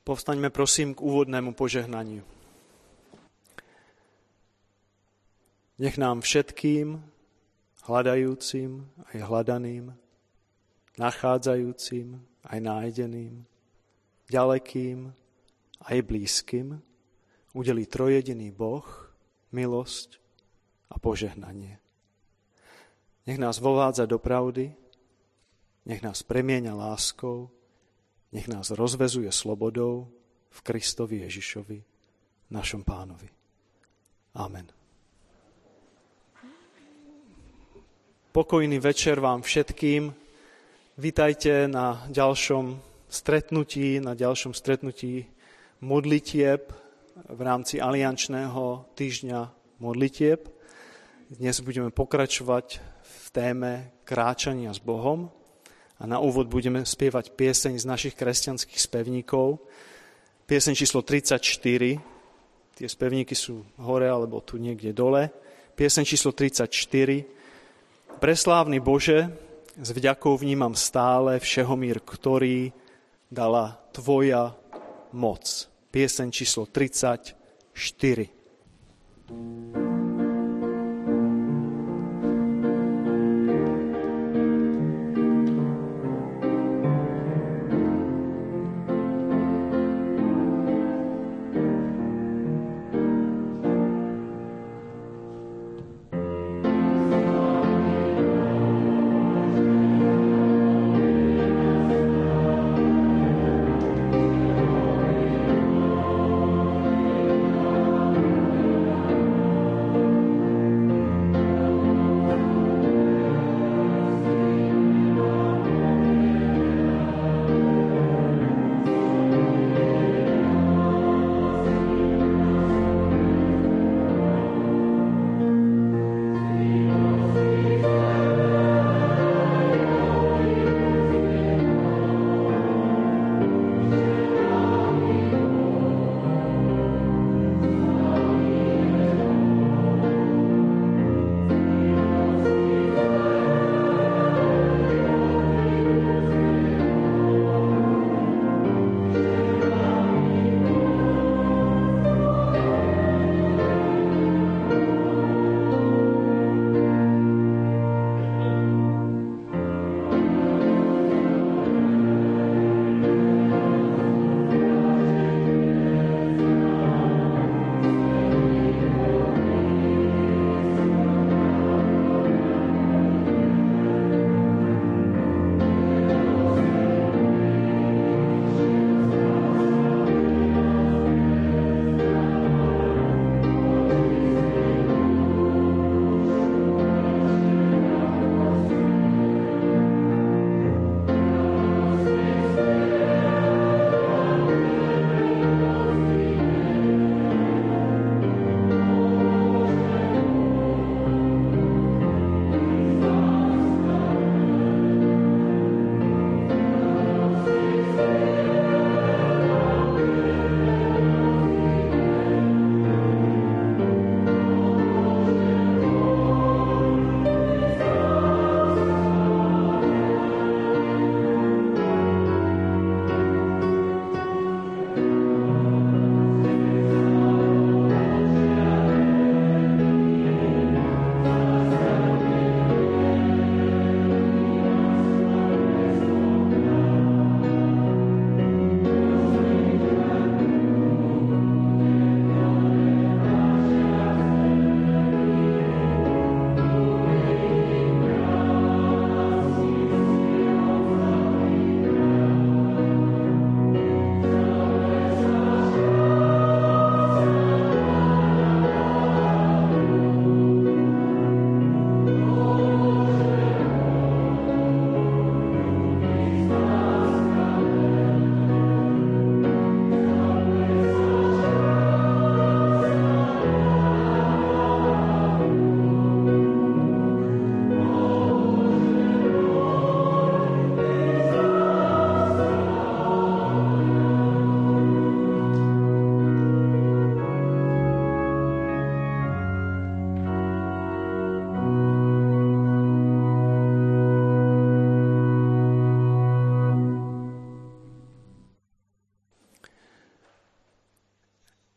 Povstaňme prosím k úvodnému požehnaniu. Nech nám všetkým, hľadajúcim aj hľadaným, nachádzajúcim aj nájdeným, ďalekým aj blízkym, udelí trojjediný Boh milosť a požehnanie. Nech nás vovádza do pravdy, nech nás premieňa láskou, nech nás rozvezuje slobodou v Kristovi Ježišovi, našom Pánovi. Amen. Pokojný večer vám všetkým. Vítajte na ďalšom stretnutí modlitieb v rámci aliančného týždňa modlitieb. Dnes budeme pokračovať v téme kráčania s Bohom. A na úvod budeme spievať pieseň z našich kresťanských spevníkov. Pieseň číslo 34. Tie spevníky sú hore alebo tu niekde dole. Pieseň číslo 34. Preslávny Bože, s vďakou vnímam stále všehomír, ktorý dala Tvoja moc. Pieseň číslo 34.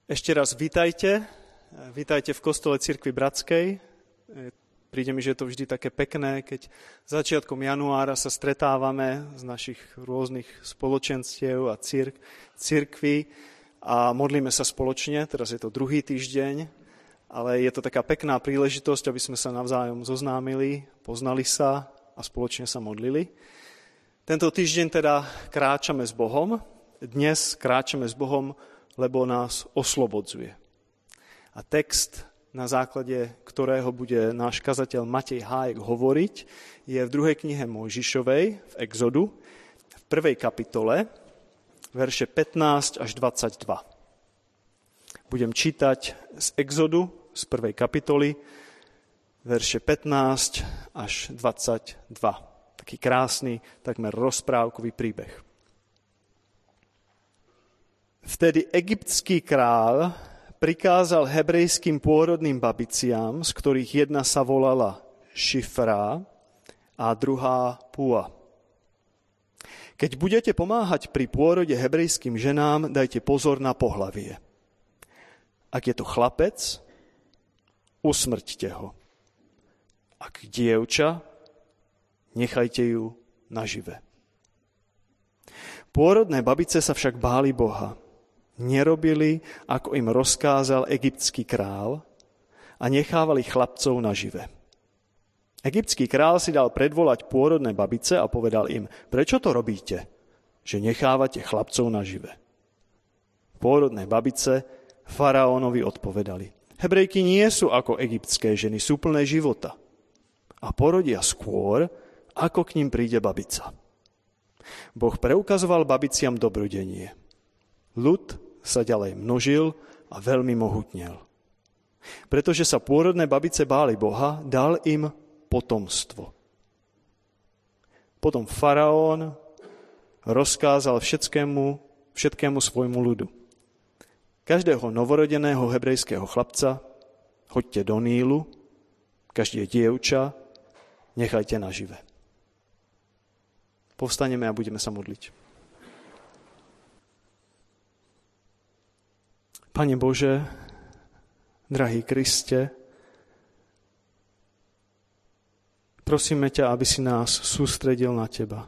Ešte raz vítajte. Vítajte v kostole Cirkvi Bratskej. Príde mi, že je to vždy také pekné, keď začiatkom januára sa stretávame z našich rôznych spoločenstiev a cirkví a modlíme sa spoločne. Teraz je to druhý týždeň, ale je to taká pekná príležitosť, aby sme sa navzájom zoznámili, poznali sa a spoločne sa modlili. Tento týždeň teda kráčame s Bohom. Dnes kráčame s Bohom, lebo nás oslobodzuje. A text, na základe ktorého bude náš kazateľ Matej Hájek hovoriť, je v 2. knihe Mojžišovej, v Exodu, v 1. kapitole, verše 15 až 22. Budem čítať z Exodu, z 1. kapitoly, verše 15 až 22. Taký krásny, takmer rozprávkový príbeh. Vtedy egyptský král prikázal hebrejským pôrodným babiciam, z ktorých jedna sa volala Šifra a druhá Pua. Keď budete pomáhať pri pôrode hebrejským ženám, dajte pozor na pohlavie. Ak je to chlapec, usmrťte ho. Ak dievča, nechajte ju nažive. Pôrodné babice sa však báli Boha. Nerobili, ako im rozkázal egyptský král a nechávali chlapcov nažive. Egyptský král si dal predvolať pôrodné babice a povedal im, prečo to robíte, že nechávate chlapcov nažive? Pôrodné babice faraónovi odpovedali, Hebrejky nie sú ako egyptské ženy, sú plné života a porodia skôr, ako k ním príde babica. Boh preukazoval babiciam dobrodenie. Ľud sa ďalej množil a veľmi mohutnel. Pretože sa pôrodné babice báli Boha, dal im potomstvo. Potom faraón rozkázal všetkému svojmu ľudu. Každého novorodeného hebrejského chlapca hoďte do Nílu, každé dievča nechajte nažive. Povstaneme a budeme sa modliť. Pane Bože, drahý Kriste, prosíme ťa, aby si nás sústredil na Teba.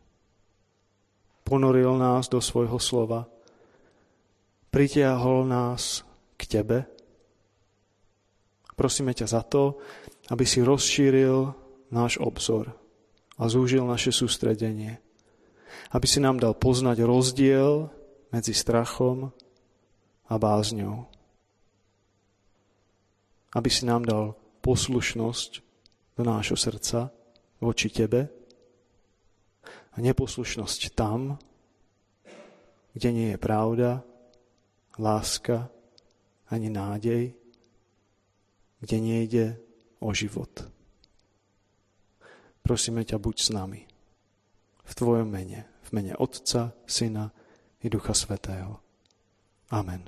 Ponoril nás do svojho slova. Pritiahol nás k Tebe. Prosíme ťa za to, aby si rozšíril náš obzor a zúžil naše sústredenie. Aby si nám dal poznať rozdiel medzi strachom a bázňou. Aby si nám dal poslušnosť do nášho srdca voči Tebe a neposlušnosť tam, kde nie je pravda, láska ani nádej, kde nejde o život. Prosíme ťa, buď s nami. V Tvojom mene, v mene Otca, Syna i Ducha Svätého. Amen.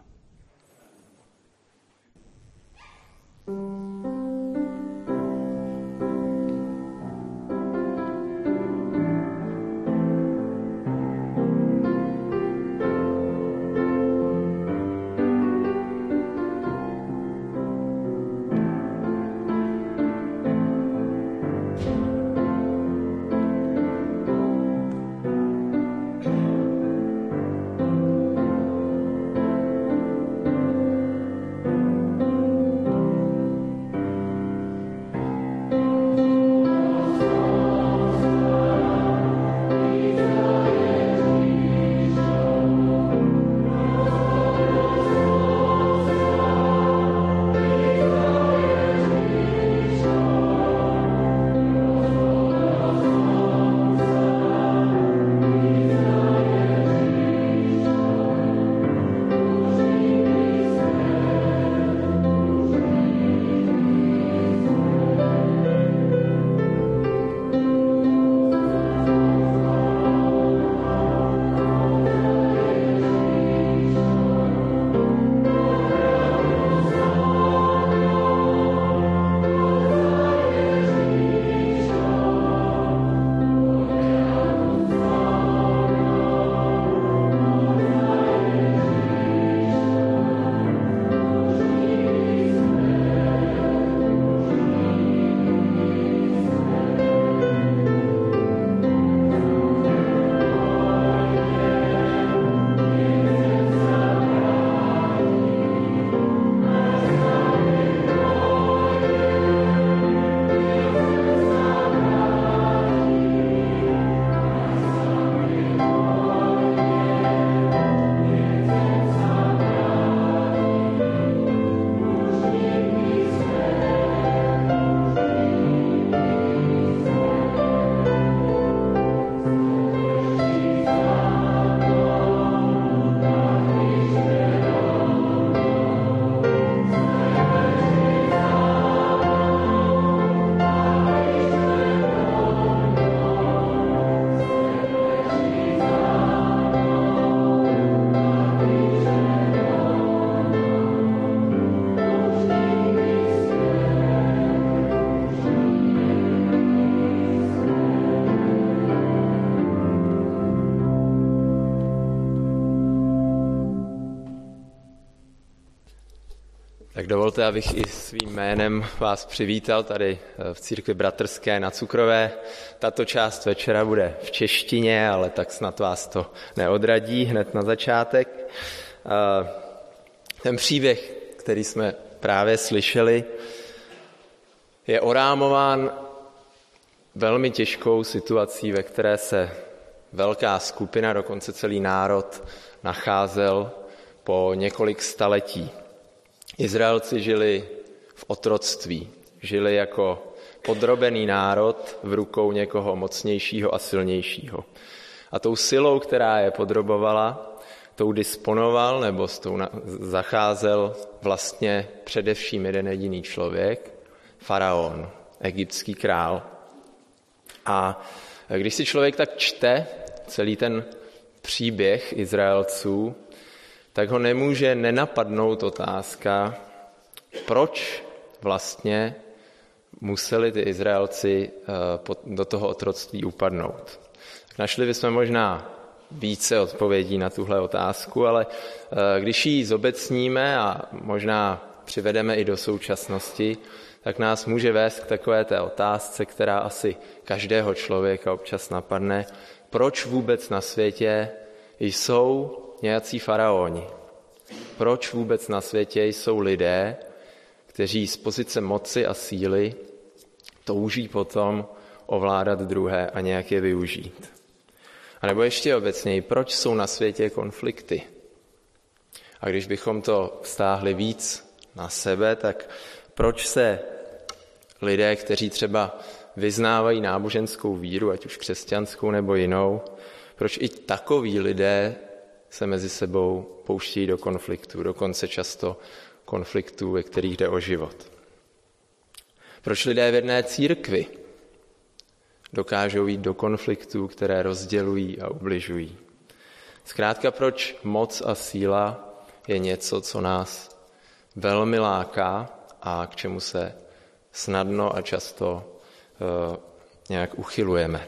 Tak dovolte, abych i svým jménem vás přivítal tady v Církvi bratrské na Cukrové. Tato část večera bude v češtině, ale tak snad vás to neodradí hned na začátek. Ten příběh, který jsme právě slyšeli, je orámován velmi těžkou situací, ve které se velká skupina, dokonce celý národ, nacházel po několik staletí. Izraelci žili v otroctví, žili jako podrobený národ v rukou někoho mocnějšího a silnějšího. A tou silou, která je podrobovala, tou disponoval nebo s tou zacházel vlastně především jeden jediný člověk, faraon, egyptský král. A když si člověk tak čte celý ten příběh Izraelců, tak ho nemůže nenapadnout otázka, proč vlastně museli ty Izraelci do toho otroctví upadnout. Našli bychom možná více odpovědí na tuhle otázku, ale když ji zobecníme a možná přivedeme i do současnosti, tak nás může vést k takové té otázce, která asi každého člověka občas napadne, proč vůbec na světě jsou nějací faraoni. Proč vůbec na světě jsou lidé, kteří z pozice moci a síly touží potom ovládat druhé a nějak je využít. A nebo ještě obecněji, proč jsou na světě konflikty? A když bychom to vztáhli víc na sebe, tak proč se lidé, kteří třeba vyznávají náboženskou víru, ať už křesťanskou nebo jinou, proč i takoví lidé se mezi sebou pouštějí do konfliktů, dokonce často konfliktů, ve kterých jde o život. Proč lidé v jedné církvi dokážou jít do konfliktů, které rozdělují a ubližují. Zkrátka, proč moc a síla je něco, co nás velmi láká a k čemu se snadno a často nějak uchylujeme.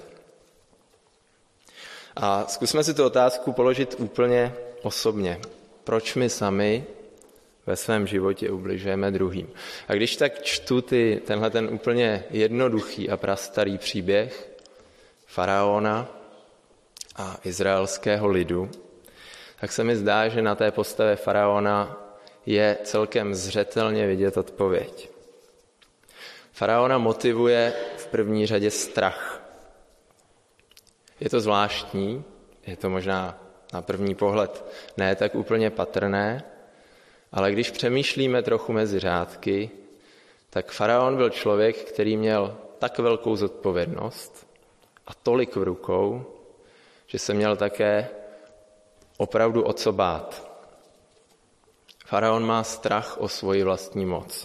A zkusme si tu otázku položit úplně osobně. Proč my sami ve svém životě ubližujeme druhým? A když tak čtu tenhle ten úplně jednoduchý a prastarý příběh faraona a izraelského lidu, tak se mi zdá, že na té postavě faraona je celkem zřetelně vidět odpověď. Faraona motivuje v první řadě strach. Je to zvláštní, je to možná na první pohled ne tak úplně patrné, ale když přemýšlíme trochu mezi řádky, tak faraon byl člověk, který měl tak velkou zodpovědnost a tolik v rukou, že se měl také opravdu o co bát. Faraon má strach o svoji vlastní moc.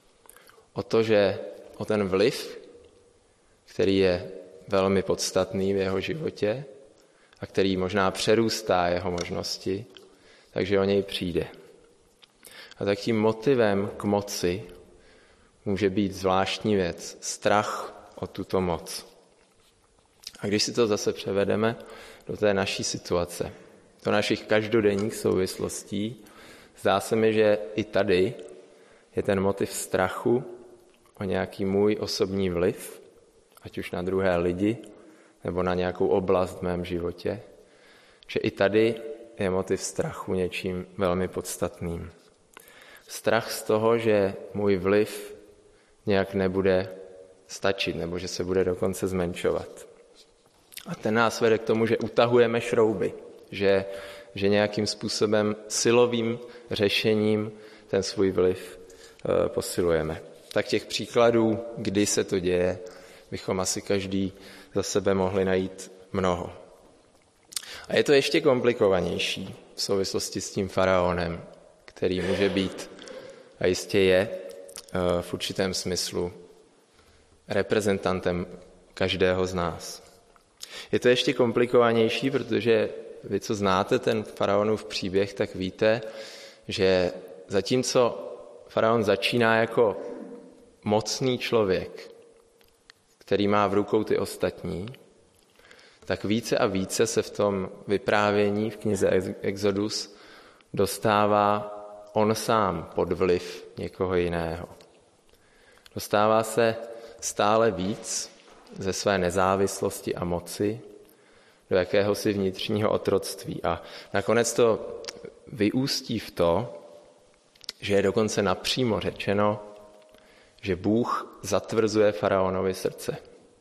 O ten vliv, který je velmi podstatný v jeho životě a který možná přerůstá jeho možnosti, takže o něj přijde. A tak tím motivem k moci může být zvláštní věc, strach o tuto moc. A když si to zase převedeme do té naší situace, do našich každodenních souvislostí, zdá se mi, že i tady je ten motiv strachu o nějaký můj osobní vliv, ať už na druhé lidi, nebo na nějakou oblast v mém životě, že i tady je motiv strachu něčím velmi podstatným. Strach z toho, že můj vliv nějak nebude stačit, nebo že se bude dokonce zmenšovat. A ten nás vede k tomu, že utahujeme šrouby, že nějakým způsobem silovým řešením ten svůj vliv posilujeme. Tak těch příkladů, kdy se to děje, bychom asi každý za sebe mohli najít mnoho. A je to ještě komplikovanější v souvislosti s tím faraonem, který může být a jistě je v určitém smyslu reprezentantem každého z nás. Je to ještě komplikovanější, protože vy, co znáte ten faraonův příběh, tak víte, že zatímco faraon začíná jako mocný člověk, který má v rukou ty ostatní, tak více a více se v tom vyprávění v knize Exodus dostává on sám pod vliv někoho jiného. Dostává se stále víc ze své nezávislosti a moci do jakéhosi vnitřního otroctví. A nakonec to vyústí v to, že je dokonce napřímo řečeno, že Bůh zatvrzuje faraonovi srdce.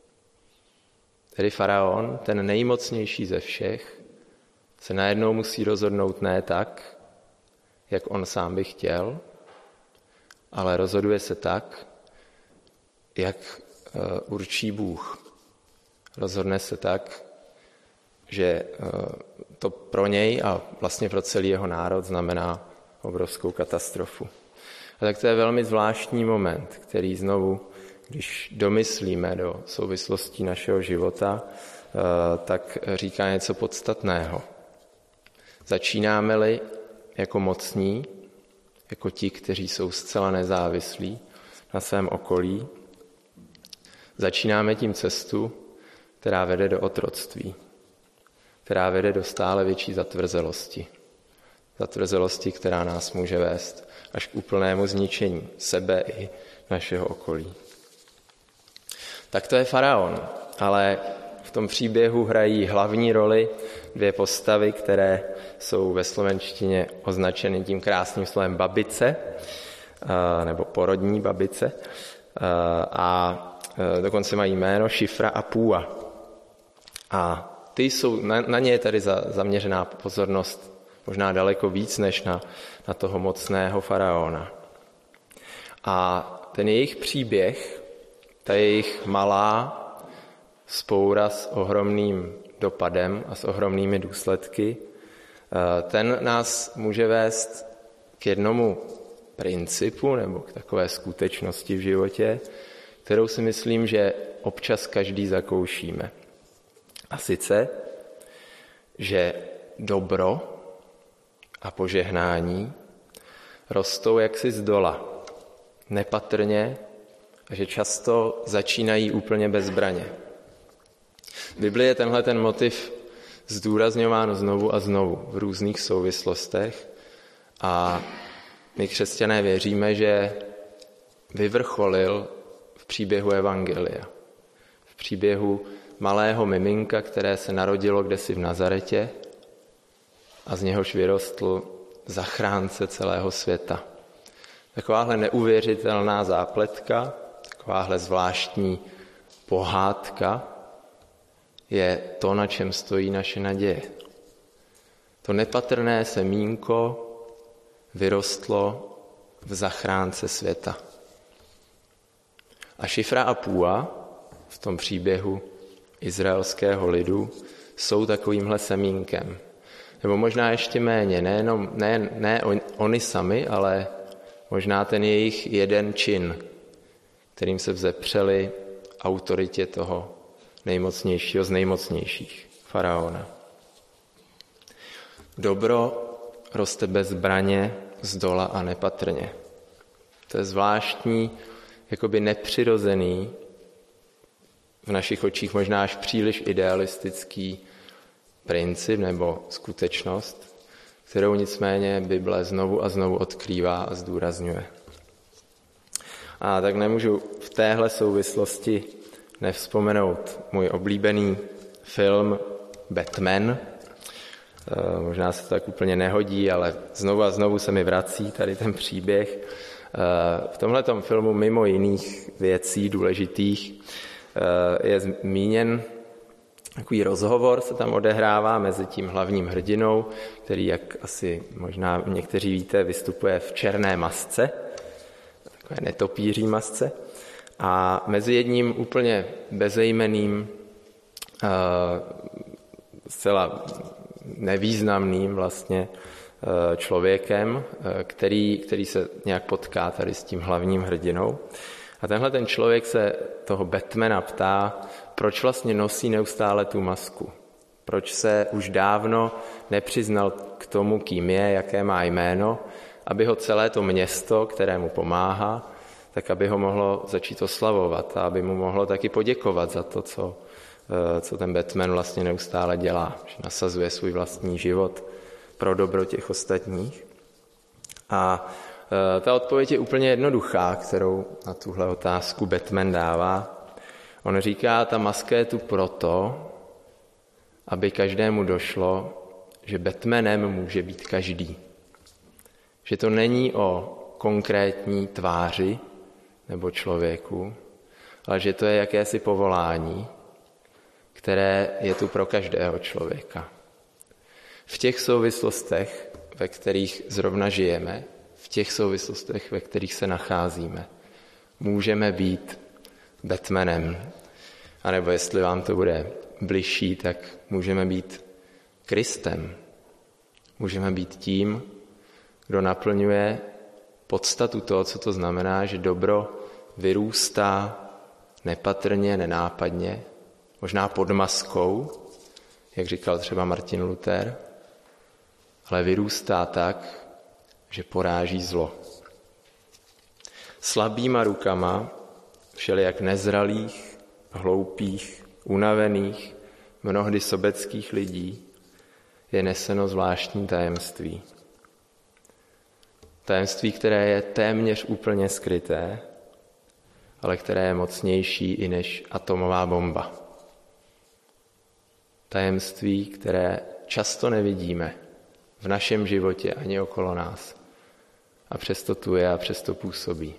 Tedy faraon, ten nejmocnější ze všech, se najednou musí rozhodnout ne tak, jak on sám by chtěl, ale rozhoduje se tak, jak určí Bůh. Rozhodne se tak, že to pro něj a vlastně pro celý jeho národ znamená obrovskou katastrofu. A tak to je velmi zvláštní moment, který znovu, když domyslíme do souvislostí našeho života, tak říká něco podstatného. Začínáme-li jako mocní, jako ti, kteří jsou zcela nezávislí na svém okolí, začínáme tím cestu, která vede do otroctví, která vede do stále větší zatvrzelosti. Zatvrzelosti, která nás může vést až k úplnému zničení sebe i našeho okolí. Tak to je faraon, ale v tom příběhu hrají hlavní roli dvě postavy, které jsou ve slovenštině označeny tím krásným slovem babice, nebo porodní babice, a dokonce mají jméno Šifra a Púa. A ty jsou, na ně je tady zaměřená pozornost možná daleko víc než na toho mocného faraona. A ten jejich příběh, ta jejich malá vzpoura s ohromným dopadem a s ohromnými důsledky, ten nás může vést k jednomu principu nebo k takové skutečnosti v životě, kterou si myslím, že občas každý zakoušíme. A sice, že dobro a požehnání rostou jaksi zdola, nepatrně, a že často začínají úplně bez zbraně. V Biblii je tenhle ten motiv zdůrazňován znovu a znovu v různých souvislostech a my křesťané věříme, že vyvrcholil v příběhu evangelia. V příběhu malého miminka, které se narodilo kdesi v Nazaretě a z něhož vyrostl zachránce celého světa. Takováhle neuvěřitelná zápletka, takováhle zvláštní pohádka je to, na čem stojí naše naděje. To nepatrné semínko vyrostlo v zachránce světa. A Šifra a Púa v tom příběhu izraelského lidu jsou takovýmhle semínkem. Nebo možná ještě méně, ne oni sami, ale možná ten jejich jeden čin, kterým se vzepřeli autoritě toho nejmocnějšího z nejmocnějších, faraona. Dobro roste bez zbraně, zdola a nepatrně. To je zvláštní, jakoby nepřirozený, v našich očích možná až příliš idealistický princip nebo skutečnost, kterou nicméně Bible znovu a znovu odkrývá a zdůrazňuje. A tak nemůžu v téhle souvislosti nevzpomenout můj oblíbený film Batman. Možná se to tak úplně nehodí, ale znovu a znovu se mi vrací tady ten příběh. V tomhletom filmu mimo jiných věcí důležitých je zmíněn takový rozhovor, se tam odehrává mezi tím hlavním hrdinou, který, jak asi možná někteří víte, vystupuje v černé masce, takové netopíří masce, a mezi jedním úplně bezejmenným, zcela nevýznamným vlastně člověkem, který se nějak potká tady s tím hlavním hrdinou. A tenhle ten člověk se toho Batmana ptá, proč vlastně nosí neustále tu masku. Proč se už dávno nepřiznal k tomu, kým je, jaké má jméno, aby ho celé to město, které mu pomáhá, tak aby ho mohlo začít oslavovat a aby mu mohlo taky poděkovat za to, co ten Batman vlastně neustále dělá, že nasazuje svůj vlastní život pro dobro těch ostatních. A ta odpověď je úplně jednoduchá, kterou na tuhle otázku Batman dává. On říká, ta maska je tu proto, aby každému došlo, že Batmanem může být každý. Že to není o konkrétní tváři nebo člověku, ale že to je jakési povolání, které je tu pro každého člověka. V těch souvislostech, ve kterých zrovna žijeme, v těch souvislostech, ve kterých se nacházíme, můžeme být Batmanem. A nebo jestli vám to bude bližší, tak můžeme být Kristem. Můžeme být tím, kdo naplňuje podstatu toho, co to znamená, že dobro vyrůstá nepatrně, nenápadně, možná pod maskou, jak říkal třeba Martin Luther, ale vyrůstá tak, že poráží zlo. Slabýma rukama všelijak nezralých, hloupých, unavených, mnohdy sobeckých lidí je neseno zvláštní tajemství. Tajemství, které je téměř úplně skryté, ale které je mocnější i než atomová bomba. Tajemství, které často nevidíme v našem životě ani okolo nás. A přesto tu je a přesto působí.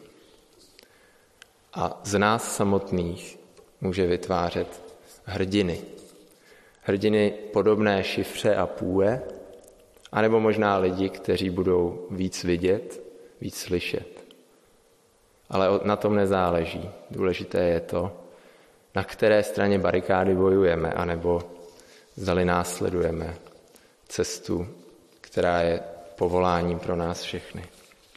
A z nás samotných může vytvářet hrdiny. Hrdiny podobné šifře a půle, anebo možná lidi, kteří budou víc vidět, víc slyšet. Ale na tom nezáleží. Důležité je to, na které straně barikády bojujeme, anebo zdali následujeme cestu, která je povoláním pro nás všechny.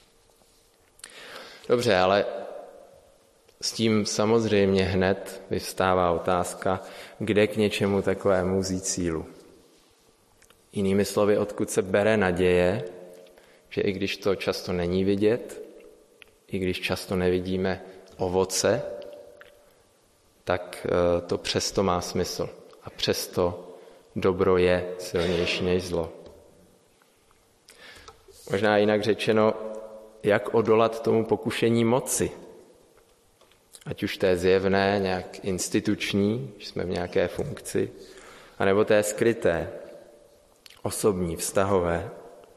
Dobře, ale s tím samozřejmě hned vyvstává otázka, kde k něčemu takovému vzít sílu. Jinými slovy, odkud se bere naděje, že i když to často není vidět, i když často nevidíme ovoce, tak to přesto má smysl. A přesto dobro je silnější než zlo. Možná jinak řečeno, jak odolat tomu pokušení moci. Ať už té zjevné, nějak instituční, že jsme v nějaké funkci, anebo té skryté, osobní, vztahové.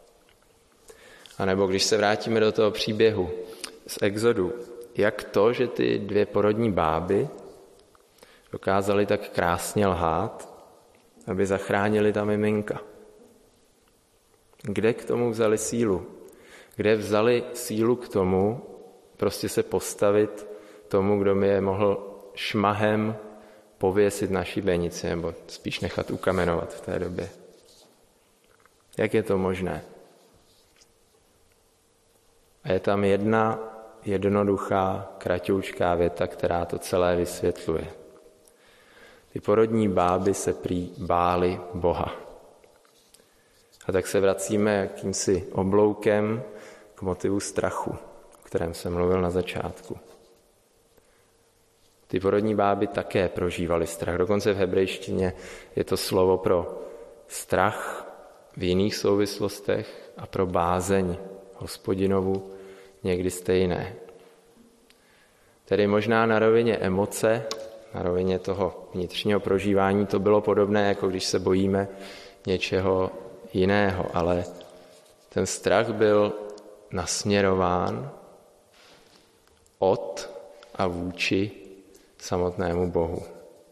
A nebo když se vrátíme do toho příběhu z Exodu, jak to, že ty dvě porodní báby dokázaly tak krásně lhát, aby zachránili ta miminka. Kde k tomu vzali sílu? Kde vzali sílu k tomu, prostě se postavit tomu, kdo mi je mohl šmahem pověsit na šibenici, nebo spíš nechat ukamenovat v té době? Jak je to možné? A je tam jedna jednoduchá, kratoučká věta, která to celé vysvětluje. Ty porodní báby se prý bály Boha. A tak se vracíme jakýmsi obloukem k motivu strachu, o kterém jsem mluvil na začátku. Ty porodní báby také prožívaly strach. Dokonce v hebrejštině je to slovo pro strach v jiných souvislostech a pro bázeň Hospodinovu někdy stejné. Tedy možná na rovině emoce, na rovině toho vnitřního prožívání to bylo podobné, jako když se bojíme něčeho jiného, ale ten strach byl nasměrován od a vůči samotnému Bohu.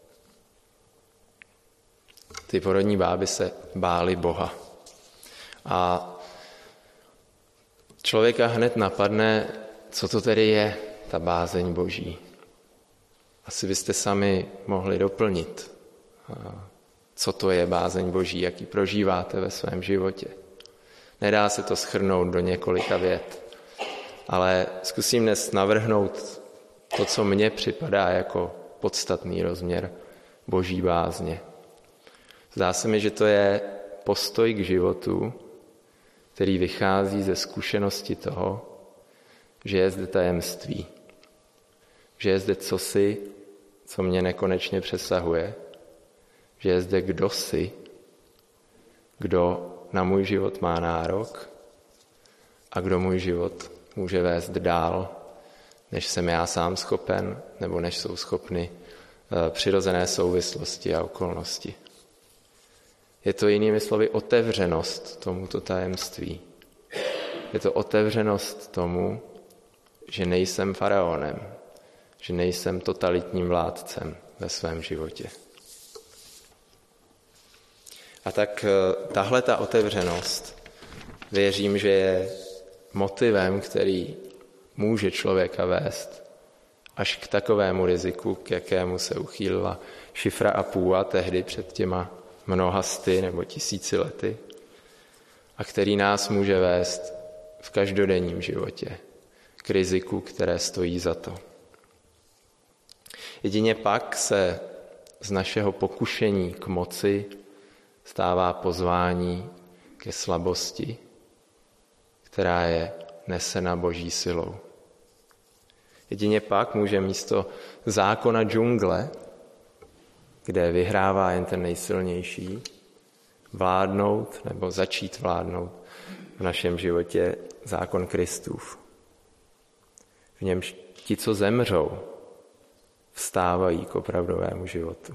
Ty porodní báby se bály Boha. A člověka hned napadne, co to tedy je, ta bázeň Boží. Asi byste sami mohli doplnit, co to je bázeň Boží, jaký prožíváte ve svém životě. Nedá se to shrnout do několika vět, ale zkusím dnes navrhnout to, co mně připadá jako podstatný rozměr Boží bázně. Zdá se mi, že to je postoj k životu, který vychází ze zkušenosti toho, že je zde tajemství, že je zde cosi, co mě nekonečně přesahuje, že je zde kdosi, kdo na můj život má nárok a kdo můj život může vést dál, než jsem já sám schopen, nebo než jsou schopny přirozené souvislosti a okolnosti. Je to jinými slovy otevřenost tomuto tajemství. Je to otevřenost tomu, že nejsem faraonem, že nejsem totalitním vládcem ve svém životě. A tak tahle ta otevřenost, věřím, že je motivem, který může člověka vést až k takovému riziku, k jakému se uchýlila Šifra a Púa tehdy před těma mnoha sty nebo 1000 lety a který nás může vést v každodenním životě k riziku, které stojí za to. Jedině pak se z našeho pokušení k moci stává pozvání ke slabosti, která je nesena Boží silou. Jedině pak může místo zákona džungle, kde vyhrává jen ten nejsilnější, vládnout nebo začít vládnout v našem životě zákon Kristův. V němž ti, co zemřou, vstávají k opravdovému životu.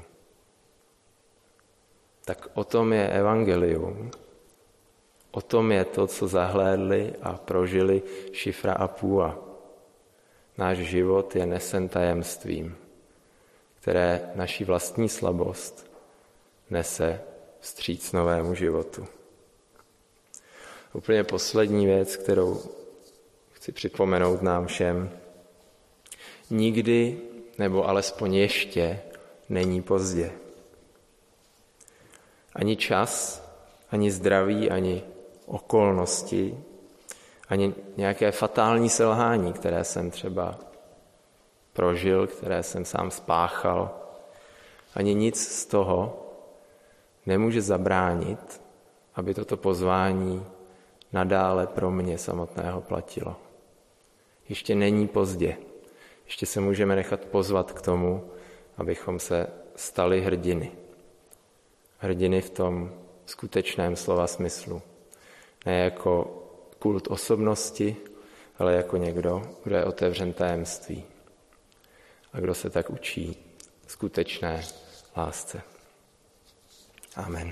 Tak o tom je evangelium, o tom je to, co zahlédli a prožili Šifra a Púa. Náš život je nesen tajemstvím, které naši vlastní slabost nese vstříc novému životu. Úplně poslední věc, kterou chci připomenout nám všem. Nikdy, nebo alespoň ještě, není pozdě. Ani čas, ani zdraví, ani okolnosti, ani nějaké fatální selhání, které jsem třeba prožil, které jsem sám spáchal, ani nic z toho nemůže zabránit, aby toto pozvání nadále pro mě samotného platilo. Ještě není pozdě. Ještě se můžeme nechat pozvat k tomu, abychom se stali hrdiny. Hrdiny v tom skutečném slova smyslu. Ne jako kult osobnosti, ale jako někdo, kdo je otevřen tajemství a kdo se tak učí skutečné lásce. Amen.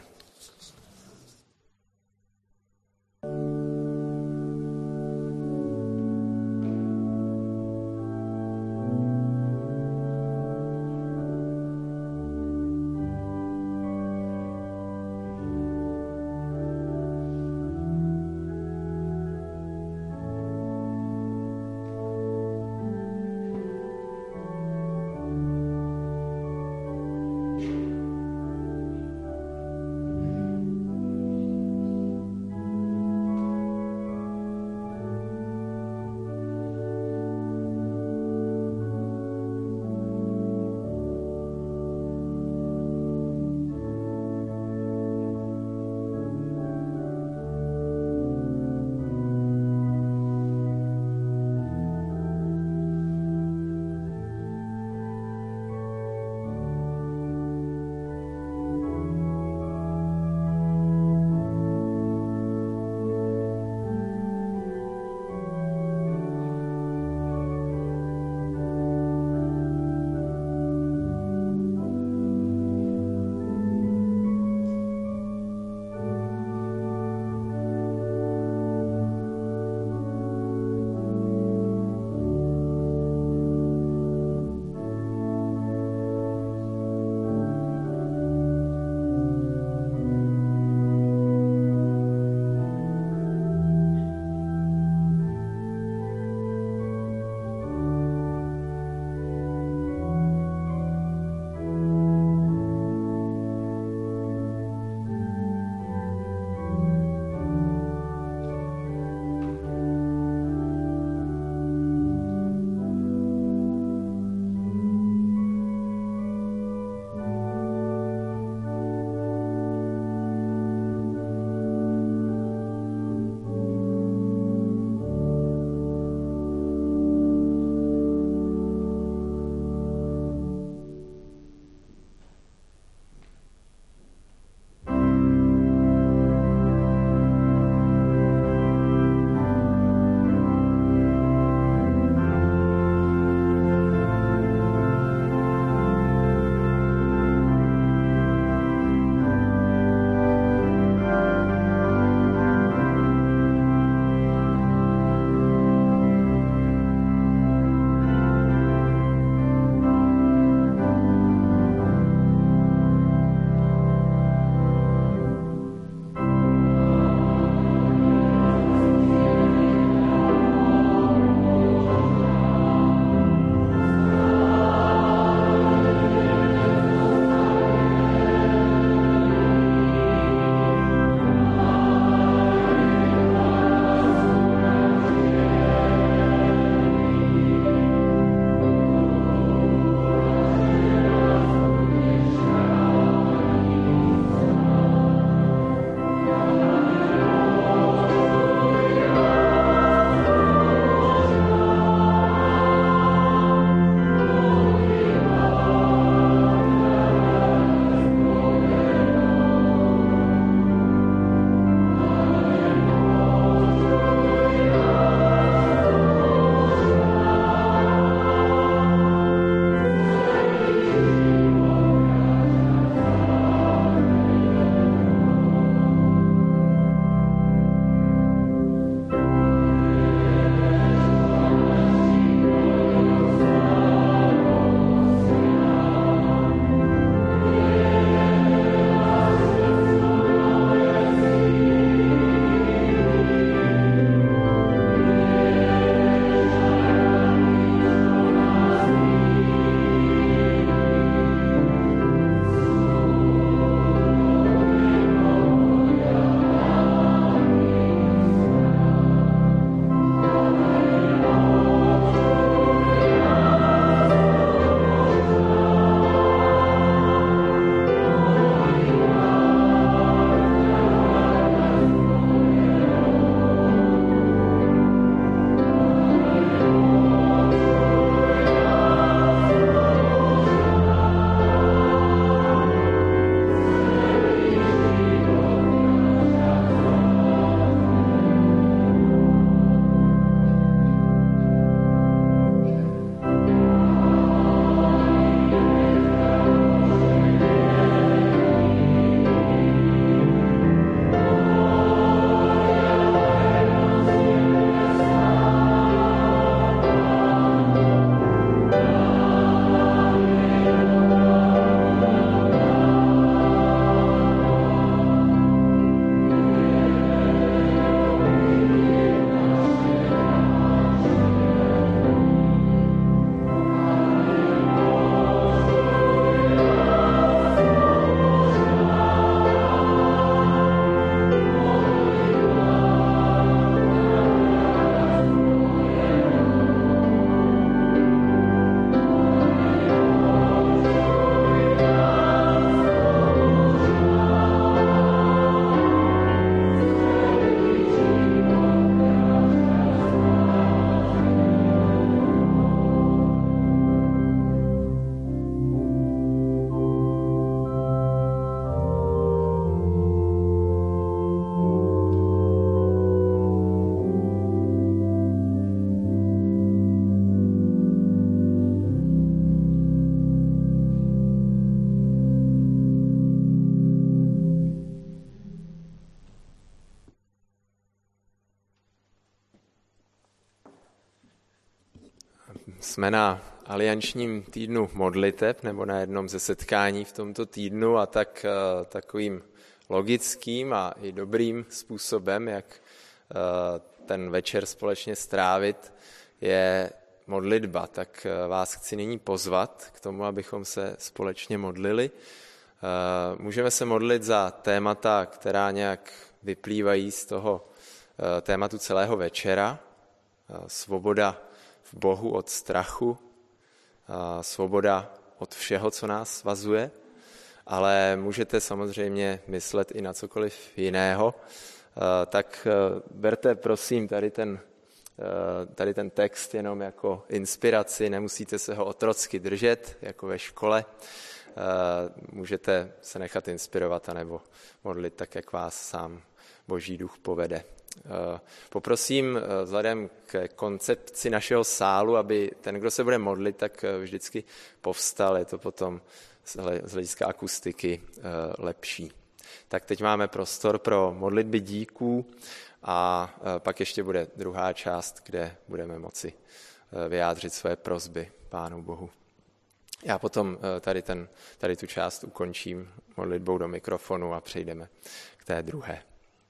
Jsme na aliančním týdnu modliteb, nebo na jednom ze setkání v tomto týdnu, a tak takovým logickým a i dobrým způsobem, jak ten večer společně strávit, je modlitba. Tak vás chci nyní pozvat k tomu, abychom se společně modlili. Můžeme se modlit za témata, která nějak vyplývají z toho tématu celého večera. Svoboda v Bohu od strachu, svoboda od všeho, co nás svazuje, ale můžete samozřejmě myslet i na cokoliv jiného. Tak berte prosím tady ten text jenom jako inspiraci, nemusíte se ho otrocky držet, jako ve škole. Můžete se nechat inspirovat anebo modlit tak, jak vás sám Boží duch povede. Poprosím vzhledem k koncepci našeho sálu, aby ten, kdo se bude modlit, tak vždycky povstal, je to potom z hlediska akustiky lepší. Tak teď máme prostor pro modlitby díků a pak ještě bude druhá část, kde budeme moci vyjádřit své prosby Pánu Bohu. Já potom tady tu část ukončím modlitbou do mikrofonu a přejdeme k té druhé.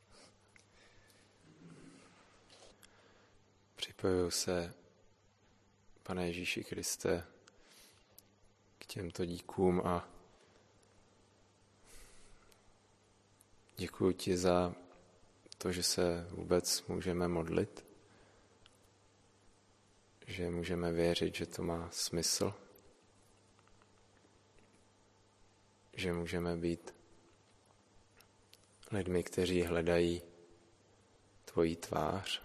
Připojuju se, Pane Ježíši Kriste, k těmto díkům a děkuji ti za to, že se vůbec můžeme modlit, že můžeme věřit, že to má smysl, že můžeme být lidmi, kteří hledají tvoji tvář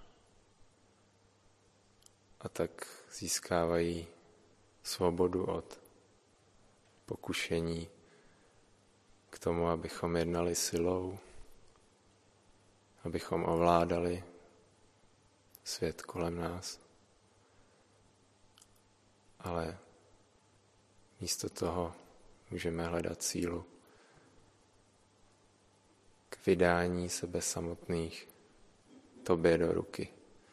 a tak získávají svobodu od pokušení k tomu, abychom jednali silou, abychom ovládali svět kolem nás. Ale místo toho můžeme hledat sílu k vydání sebe samotných tobě do ruky.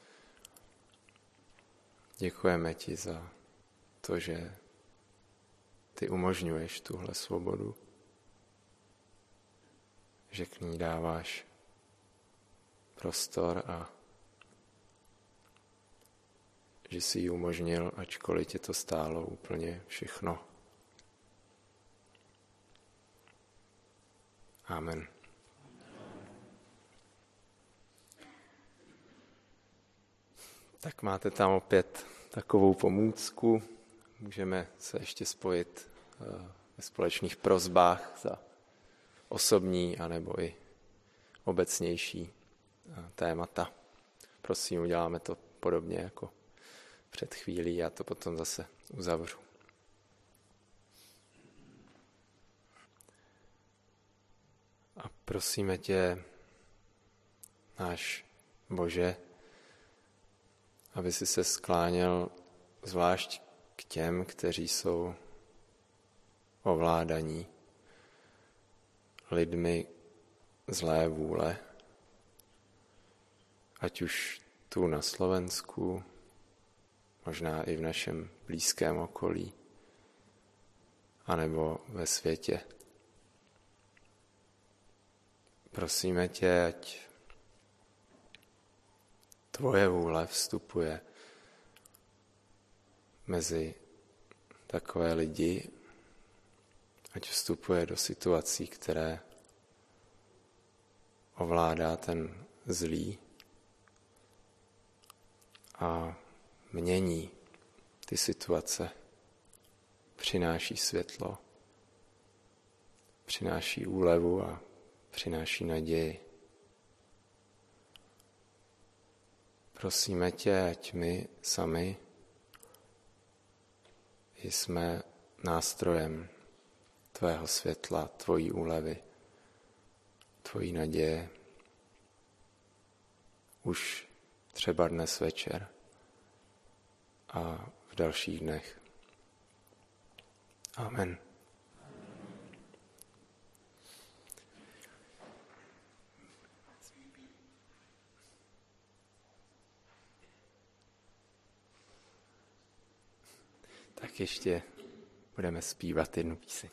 Děkujeme ti za to, že ty umožňuješ tuhle svobodu, že k ní dáváš prostor a že jsi ji umožnil, ačkoliv tě to stálo úplně všechno. Amen. Tak máte tam opět takovou pomůcku. Můžeme se ještě spojit ve společných prosbách za osobní anebo i obecnější témata. Prosím, uděláme to podobně jako před chvílí, já to potom zase uzavřu. A prosíme tě, náš Bože, aby si se skláněl zvlášť k těm, kteří jsou ovládaní lidmi zlé vůle, ať už tu na Slovensku, možná i v našem blízkém okolí, anebo ve světě. Prosíme tě, ať tvoje vůle vstupuje mezi takové lidi, ať vstupuje do situací, které ovládá ten zlý a mění ty situace, přináší světlo, přináší úlevu a přináší naději. Prosíme tě, ať my sami jsme nástrojem tvého světla, tvojí úlevy, tvojí naděje. Už třeba dnes večer a v dalších dnech. Amen. tak ještě budeme zpívat jednu píseň.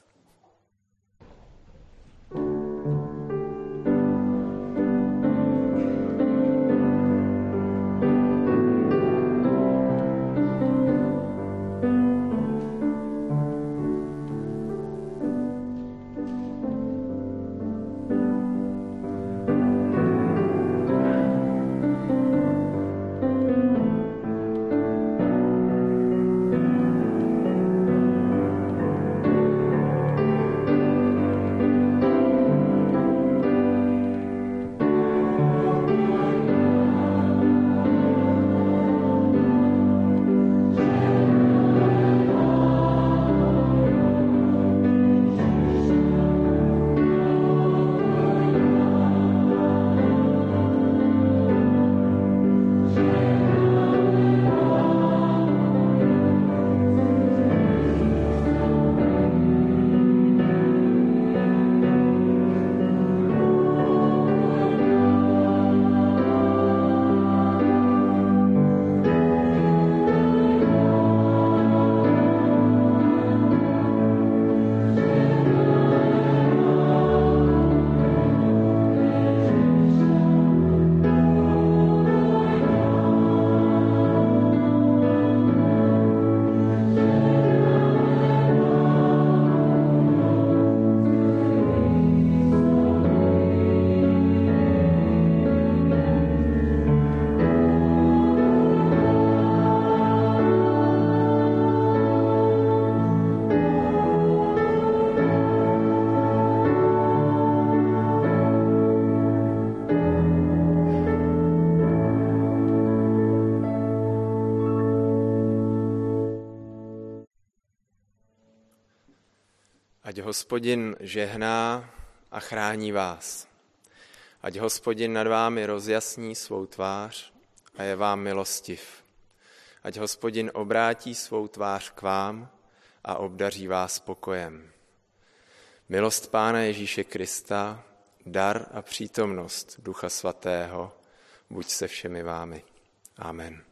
Ať Hospodin žehná a chrání vás. Ať Hospodin nad vámi rozjasní svou tvář a je vám milostiv. Ať Hospodin obrátí svou tvář k vám a obdaří vás pokojem. Milost Pána Ježíše Krista, dar a přítomnost Ducha Svatého, buď se všemi vámi. Amen.